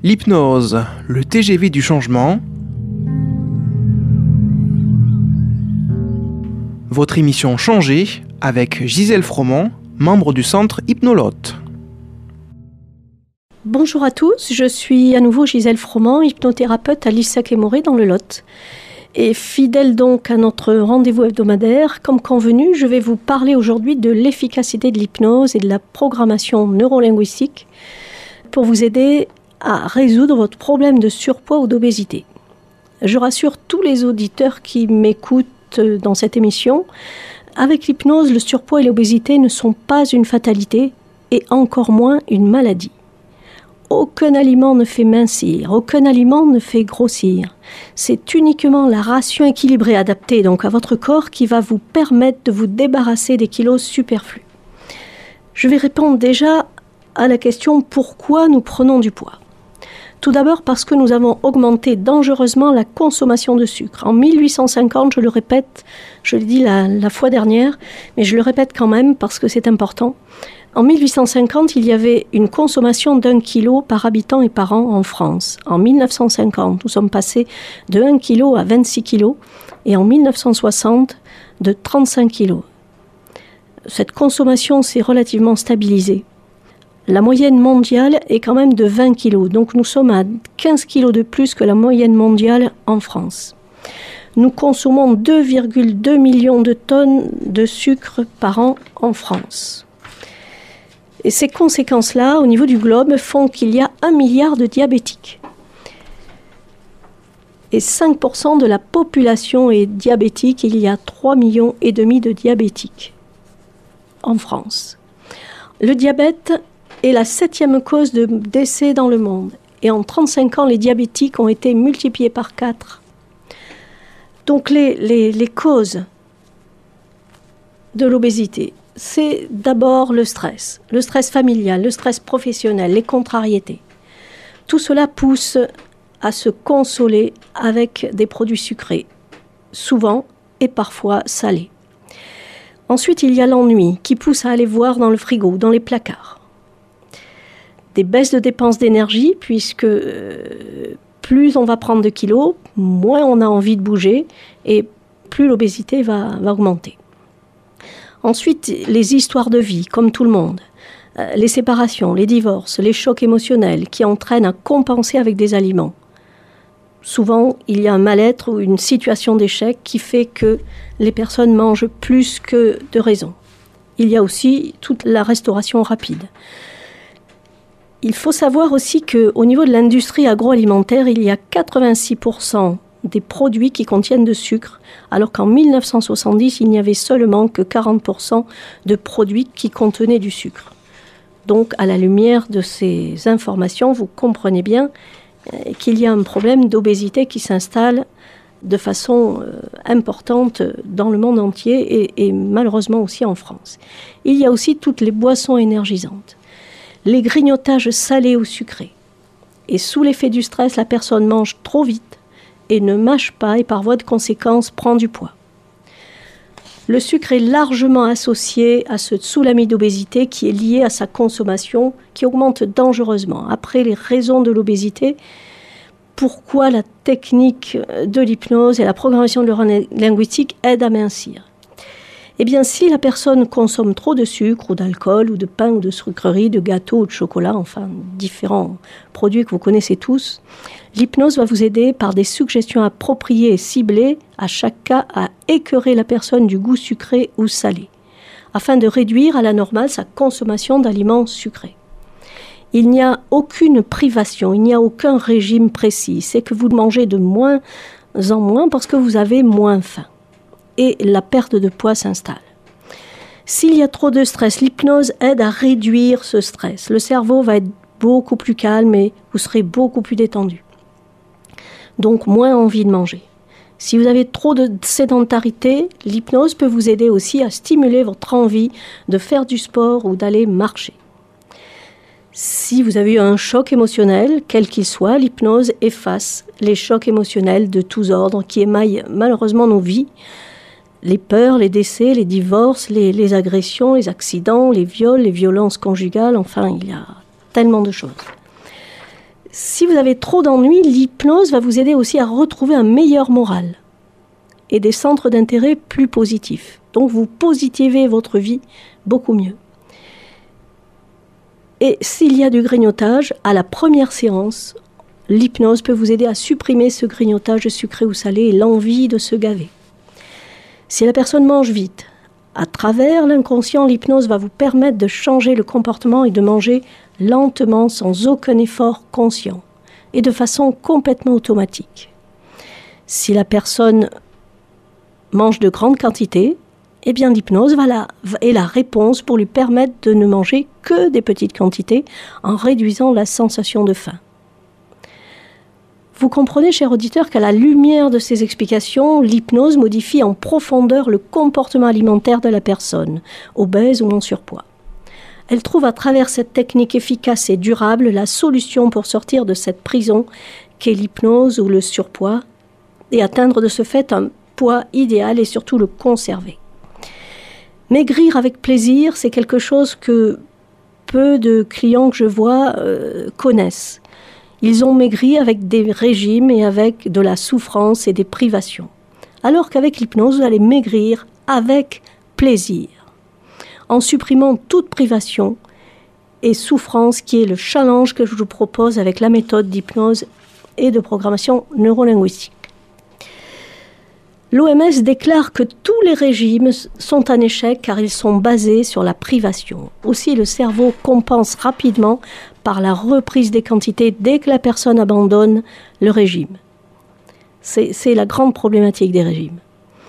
L'hypnose, le TGV du changement. Votre émission Changée avec Gisèle Froment, membre du centre Hypnolote. Bonjour à tous, je suis à nouveau Gisèle Froment, hypnothérapeute à l'ISAC et Morée dans le Lot. Et fidèle donc à notre rendez-vous hebdomadaire, comme convenu, je vais vous parler aujourd'hui de l'efficacité de l'hypnose et de la programmation neurolinguistique pour vous aider à résoudre votre problème de surpoids ou d'obésité. Je rassure tous les auditeurs qui m'écoutent dans cette émission, avec l'hypnose, le surpoids et l'obésité ne sont pas une fatalité et encore moins une maladie. Aucun aliment ne fait mincir, aucun aliment ne fait grossir. C'est uniquement la ration équilibrée adaptée donc à votre corps qui va vous permettre de vous débarrasser des kilos superflus. Je vais répondre déjà à la question pourquoi nous prenons du poids. Tout d'abord parce que nous avons augmenté dangereusement la consommation de sucre. En 1850, je le répète, je l'ai dit la fois dernière, mais je le répète quand même parce que c'est important. En 1850, il y avait une consommation d'1 kg par habitant et par an en France. En 1950, nous sommes passés de 1 kg à 26 kg et en 1960, de 35 kg. Cette consommation s'est relativement stabilisée. La moyenne mondiale est quand même de 20 kg, donc nous sommes à 15 kg de plus que la moyenne mondiale en France. Nous consommons 2,2 millions de tonnes de sucre par an en France. Et ces conséquences-là, au niveau du globe, font qu'il y a 1 milliard de diabétiques. Et 5% de la population est diabétique, il y a 3,5 millions de diabétiques en France. Le diabète est la 7e cause de décès dans le monde. Et en 35 ans, les diabétiques ont été multipliés par 4. Donc les causes de l'obésité, c'est d'abord le stress familial, le stress professionnel, les contrariétés. Tout cela pousse à se consoler avec des produits sucrés, souvent et parfois salés. Ensuite, il y a l'ennui qui pousse à aller voir dans le frigo, dans les placards. Des baisses de dépenses d'énergie, puisque plus on va prendre de kilos, moins on a envie de bouger et plus l'obésité va augmenter. Ensuite, les histoires de vie, comme tout le monde, les séparations, les divorces, les chocs émotionnels qui entraînent à compenser avec des aliments. Souvent, il y a un mal-être ou une situation d'échec qui fait que les personnes mangent plus que de raison. Il y a aussi toute la restauration rapide. Il faut savoir aussi qu'au niveau de l'industrie agroalimentaire, il y a 86% des produits qui contiennent de sucre, alors qu'en 1970, il n'y avait seulement que 40% de produits qui contenaient du sucre. Donc, à la lumière de ces informations, vous comprenez bien qu'il y a un problème d'obésité qui s'installe de façon importante dans le monde entier et malheureusement aussi en France. Il y a aussi toutes les boissons énergisantes. Les grignotages salés ou sucrés. Et sous l'effet du stress, la personne mange trop vite et ne mâche pas et par voie de conséquence prend du poids. Le sucre est largement associé à ce tsunami d'obésité qui est lié à sa consommation qui augmente dangereusement. Après les raisons de l'obésité, pourquoi la technique de l'hypnose et la programmation neurolinguistique aident à mincir ? Eh bien, si la personne consomme trop de sucre ou d'alcool ou de pain ou de sucreries, de gâteaux ou de chocolat, enfin différents produits que vous connaissez tous, l'hypnose va vous aider par des suggestions appropriées et ciblées à chaque cas à écœurer la personne du goût sucré ou salé, afin de réduire à la normale sa consommation d'aliments sucrés. Il n'y a aucune privation, il n'y a aucun régime précis, c'est que vous mangez de moins en moins parce que vous avez moins faim. Et la perte de poids s'installe. S'il y a trop de stress, l'hypnose aide à réduire ce stress. Le cerveau va être beaucoup plus calme et vous serez beaucoup plus détendu. Donc moins envie de manger. Si vous avez trop de sédentarité, l'hypnose peut vous aider aussi à stimuler votre envie de faire du sport ou d'aller marcher. Si vous avez eu un choc émotionnel, quel qu'il soit, l'hypnose efface les chocs émotionnels de tous ordres qui émaillent malheureusement nos vies. Les peurs, les décès, les divorces, les agressions, les accidents, les viols, les violences conjugales, enfin, il y a tellement de choses. Si vous avez trop d'ennuis, l'hypnose va vous aider aussi à retrouver un meilleur moral et des centres d'intérêt plus positifs. Donc vous positivez votre vie beaucoup mieux. Et s'il y a du grignotage, à la première séance, l'hypnose peut vous aider à supprimer ce grignotage sucré ou salé et l'envie de se gaver. Si la personne mange vite, à travers l'inconscient, l'hypnose va vous permettre de changer le comportement et de manger lentement, sans aucun effort conscient et de façon complètement automatique. Si la personne mange de grandes quantités, eh bien l'hypnose est la réponse pour lui permettre de ne manger que des petites quantités en réduisant la sensation de faim. Vous comprenez, chers auditeurs, qu'à la lumière de ces explications, l'hypnose modifie en profondeur le comportement alimentaire de la personne, obèse ou en surpoids. Elle trouve à travers cette technique efficace et durable la solution pour sortir de cette prison qu'est l'hypnose ou le surpoids et atteindre de ce fait un poids idéal et surtout le conserver. Maigrir avec plaisir, c'est quelque chose que peu de clients que je vois connaissent. Ils ont maigri avec des régimes et avec de la souffrance et des privations. Alors qu'avec l'hypnose, vous allez maigrir avec plaisir, en supprimant toute privation et souffrance, qui est le challenge que je vous propose avec la méthode d'hypnose et de programmation neurolinguistique. L'OMS déclare que tous les régimes sont un échec car ils sont basés sur la privation. Aussi, le cerveau compense rapidement par la reprise des quantités dès que la personne abandonne le régime. C'est la grande problématique des régimes.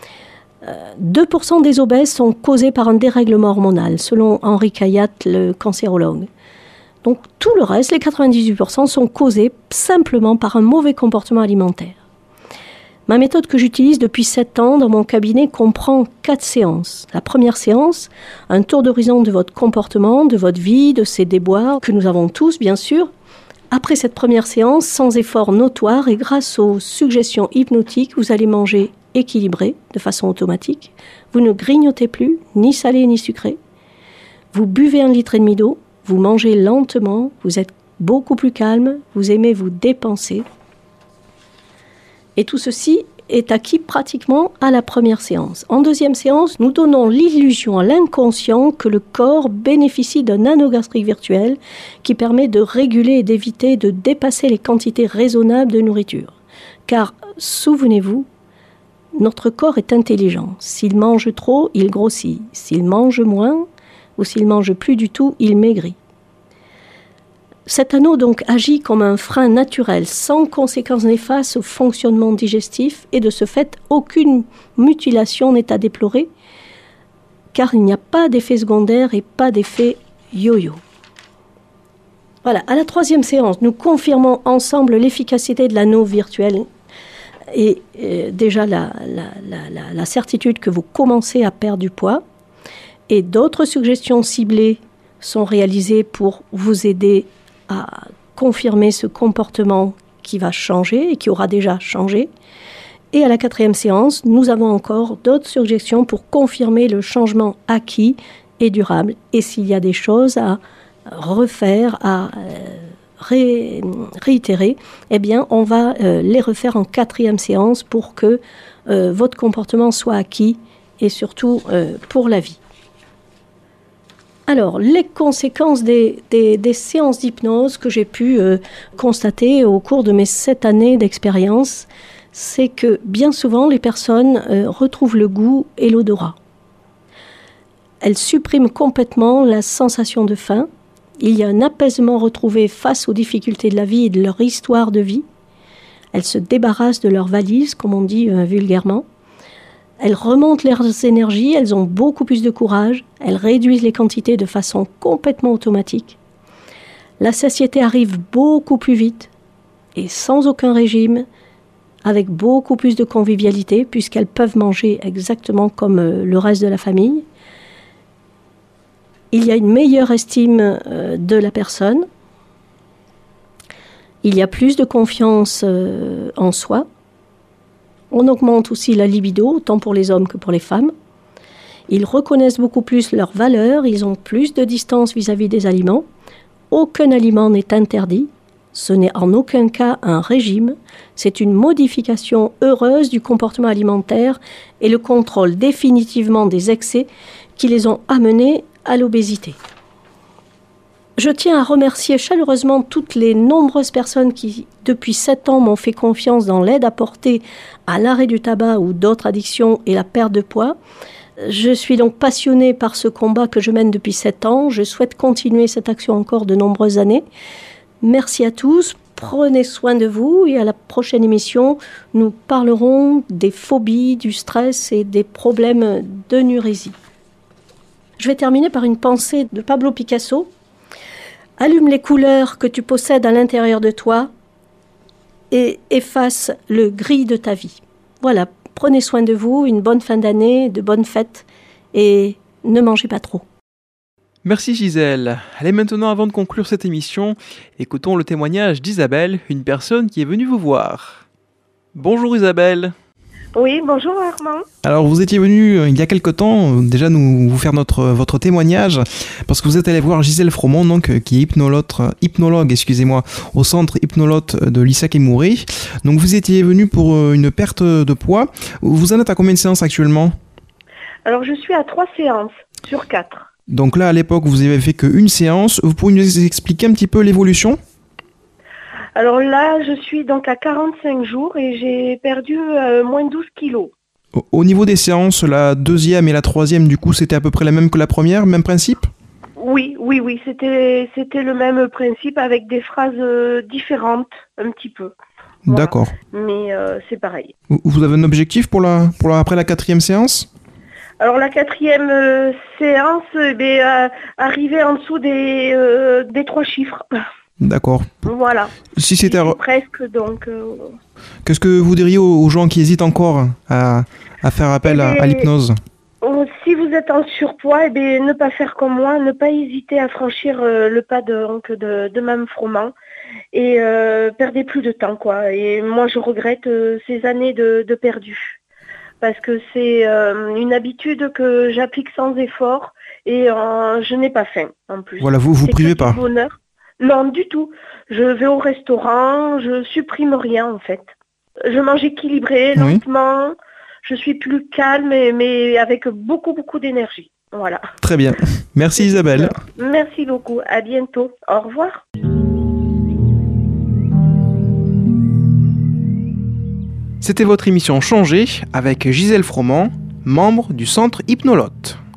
2% des obèses sont causés par un dérèglement hormonal, selon Henri Kayat, le cancérologue. Donc tout le reste, les 98%, sont causés simplement par un mauvais comportement alimentaire. Ma méthode que j'utilise depuis 7 ans dans mon cabinet comprend 4 séances. La première séance, un tour d'horizon de votre comportement, de votre vie, de ses déboires, que nous avons tous bien sûr. Après cette première séance, sans effort notoire et grâce aux suggestions hypnotiques, vous allez manger équilibré, de façon automatique. Vous ne grignotez plus, ni salé ni sucré. Vous buvez 1,5 litre d'eau, vous mangez lentement, vous êtes beaucoup plus calme, vous aimez vous dépenser. Et tout ceci est acquis pratiquement à la première séance. En deuxième séance, nous donnons l'illusion à l'inconscient que le corps bénéficie d'un anneau gastrique virtuel qui permet de réguler et d'éviter de dépasser les quantités raisonnables de nourriture. Car, souvenez-vous, notre corps est intelligent. S'il mange trop, il grossit. S'il mange moins, ou s'il mange plus du tout, il maigrit. Cet anneau donc agit comme un frein naturel, sans conséquences néfastes au fonctionnement digestif et de ce fait, aucune mutilation n'est à déplorer car il n'y a pas d'effet secondaire et pas d'effet yo-yo. Voilà, à la troisième séance, nous confirmons ensemble l'efficacité de l'anneau virtuel et déjà la certitude que vous commencez à perdre du poids et d'autres suggestions ciblées sont réalisées pour vous aider à confirmer ce comportement qui va changer et qui aura déjà changé. Et à la quatrième séance, nous avons encore d'autres suggestions pour confirmer le changement acquis et durable. Et s'il y a des choses à refaire, à réitérer, eh bien, on va les refaire en quatrième séance pour que votre comportement soit acquis et surtout pour la vie. Alors, les conséquences des séances d'hypnose que j'ai pu constater au cours de mes 7 années d'expérience, c'est que bien souvent, les personnes retrouvent le goût et l'odorat. Elles suppriment complètement la sensation de faim. Il y a un apaisement retrouvé face aux difficultés de la vie et de leur histoire de vie. Elles se débarrassent de leurs valises, comme on dit vulgairement. Elles remontent leurs énergies, elles ont beaucoup plus de courage, elles réduisent les quantités de façon complètement automatique. La satiété arrive beaucoup plus vite et sans aucun régime, avec beaucoup plus de convivialité, puisqu'elles peuvent manger exactement comme le reste de la famille. Il y a une meilleure estime de la personne. Il y a plus de confiance en soi. On augmente aussi la libido, autant pour les hommes que pour les femmes. Ils reconnaissent beaucoup plus leurs valeurs, ils ont plus de distance vis-à-vis des aliments. Aucun aliment n'est interdit, Ce n'est en aucun cas un régime, c'est une modification heureuse du comportement alimentaire et le contrôle définitivement des excès qui les ont amenés à l'obésité. Je tiens à remercier chaleureusement toutes les nombreuses personnes qui, depuis 7 ans, m'ont fait confiance dans l'aide apportée à l'arrêt du tabac ou d'autres addictions et la perte de poids. Je suis donc passionnée par ce combat que je mène depuis 7 ans. Je souhaite continuer cette action encore de nombreuses années. Merci à tous, prenez soin de vous et à la prochaine émission, nous parlerons des phobies, du stress et des problèmes de nurésie. Je vais terminer par une pensée de Pablo Picasso. Allume les couleurs que tu possèdes à l'intérieur de toi et efface le gris de ta vie. Voilà, prenez soin de vous, une bonne fin d'année, de bonnes fêtes et ne mangez pas trop. Merci Gisèle. Allez, maintenant, avant de conclure cette émission, écoutons le témoignage d'Isabelle, une personne qui est venue vous voir. Bonjour Isabelle. Oui, bonjour Armand. Alors vous étiez venu il y a quelque temps déjà vous faire votre témoignage parce que vous êtes allé voir Gisèle Fromont donc, qui est hypnologue au centre Hypnolote de l'Issac et Mouret. Donc vous étiez venu pour une perte de poids. Vous en êtes à combien de séances actuellement? Alors je suis à 3 séances sur 4. Donc là à l'époque vous avez fait qu'une séance. Vous pouvez nous expliquer un petit peu l'évolution? Alors là, je suis donc à 45 jours et j'ai perdu moins de 12 kilos. Au niveau des séances, la deuxième et la troisième, du coup, c'était à peu près la même que la première, même principe? Oui, c'était le même principe avec des phrases différentes, un petit peu. Voilà. D'accord. Mais c'est pareil. Vous avez un objectif pour après la quatrième séance? Alors la quatrième séance, arriver en dessous des 3 chiffres. D'accord. Voilà. Si c'était presque donc. Qu'est-ce que vous diriez aux gens qui hésitent encore à faire appel à l'hypnose? Si vous êtes en surpoids, ne pas faire comme moi, ne pas hésiter à franchir le pas de Mme Froment et perdez plus de temps quoi. Et moi je regrette ces années de perdu parce que c'est une habitude que j'applique sans effort et je n'ai pas faim en plus. Voilà, vous privez pas. Bonheur. Non, du tout. Je vais au restaurant, je supprime rien en fait. Je mange équilibré, lentement, je suis plus calme mais avec beaucoup d'énergie. Voilà. Très bien. Merci Isabelle. Merci beaucoup. À bientôt. Au revoir. C'était votre émission Changée avec Gisèle Fromont, membre du centre Hypnolote.